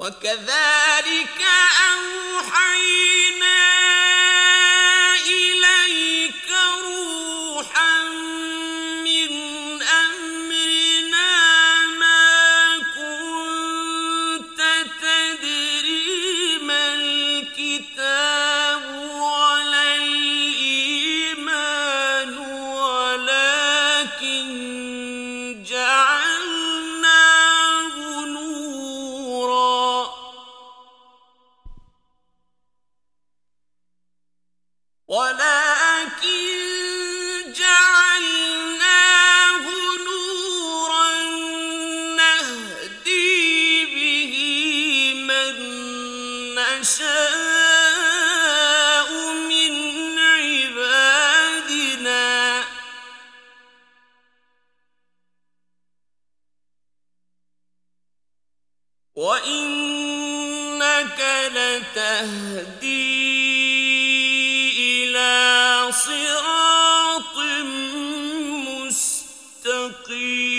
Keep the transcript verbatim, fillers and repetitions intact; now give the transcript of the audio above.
وكذلك أوحينا إليك روحا من أمرنا ما كنت تدري ما الكتاب ولا الإيمان ولكن جعلناه نورا ولكن جعلناه نورا نهدي به من نشاء من عبادنا وإنك لتهدي إلى صراط مستقيم